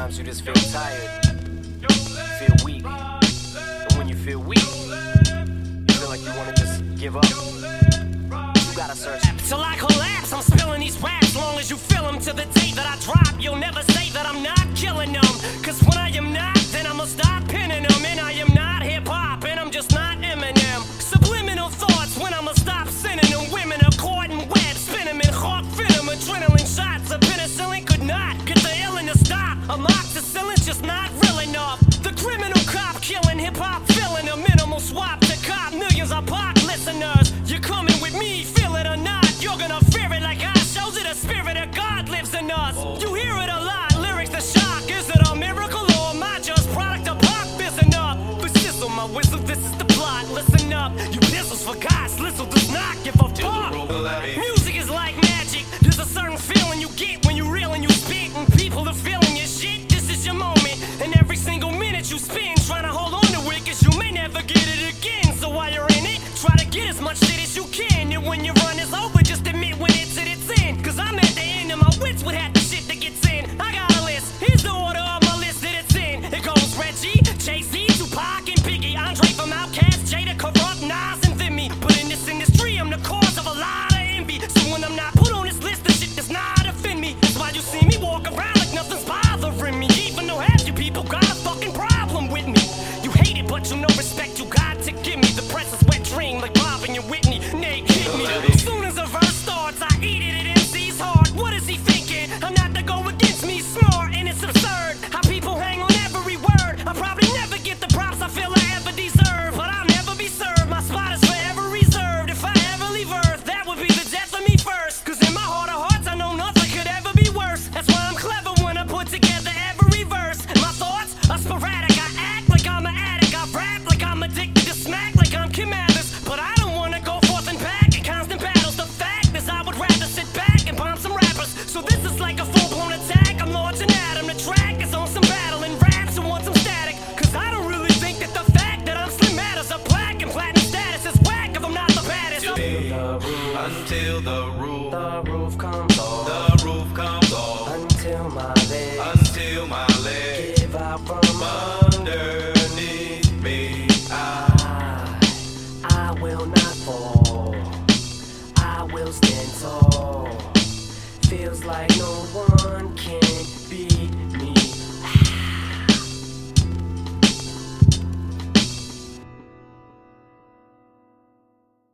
Sometimes you just feel tired, feel weak. And when you feel weak, you feel like you wanna just give up. You gotta search. Till I collapse, I'm spilling these raps. Long as you feel them to the day that I drop, you'll never say that I'm not killing them. Cause when I am not, then I'ma stop pinning them. And I am not hip-hop, and I'm just not Eminem. Subliminal thoughts when I'ma stop sending them. Women are caught in web, spin them in hawk venom. Adrenaline shots of penicillin could not get the illin to stop. Amoxicillin's just not real enough. The criminal cop killing hip-hop, filling a minimal swap to cop millions of pop listeners. You're coming with me, feel it or not. You're gonna fear it like I shows it. The spirit of God lives in us. You hear it a lot, lyrics to shock. Is it a miracle or am I just product of pop? Isn't up, but sizzle my whistle, this is the plot. Listen up, you pistols for God's listen does not give a fuck. Music is like magic. There's a certain feeling you get when you reel and you spit, and people are feeling your shit. This is your moment, and every single minute you spend trying to hold on to it, cause you may never get it again. So while you're in it, try to get as much shit as you can. And when your run is over, just admit when it's at its end. Cause I'm at the end of my wits with half the shit that gets in. I got a list, here's the order of my list that it's in. It goes Reggie, Jay-Z, Tupac, and Biggie, Andre from Outkast, Jada, Corrupt, Nas, and Vimy. But in this industry, I'm the cause of a lot of envy. So when I'm not put on this list, the shit does not offend me. That's why you see me walk around like nothing's bothering me. Even though half you people got a fucking problem with me. You hate it, but you know respect you got to give me. The press is wet dream like Bob and your Whitney. Nate hit me. As soon as a verse starts, I eat it at MC's heart. What is he thinking? I'm not to go against me, smart, and it's absurd how people hang on every word. I probably never get the props I feel I ever deserve, but I'll never be served. My spot is forever reserved. If I ever leave Earth, that would be the death of me first. Cause in my heart of hearts, I know nothing could ever be worse. That's why I'm clever when I put together every verse. My thoughts are sporadic. I act like I'm an addict. I rap like I'm addicted to smack, like I'm Kim Mathers. But I don't wanna go forth and back in constant battles. The fact is I would rather sit back and bomb some rappers. So this is like a full-blown attack. I'm launching at him. The track is on some battle and raps and want some static. Cause I don't really think that the fact that I'm slim matters. A plaque and platinum status is whack if I'm not the baddest. Until the roof comes off. The roof comes off. Until my legs give out from underneath me. I will not fall. I will stand tall. Feels like no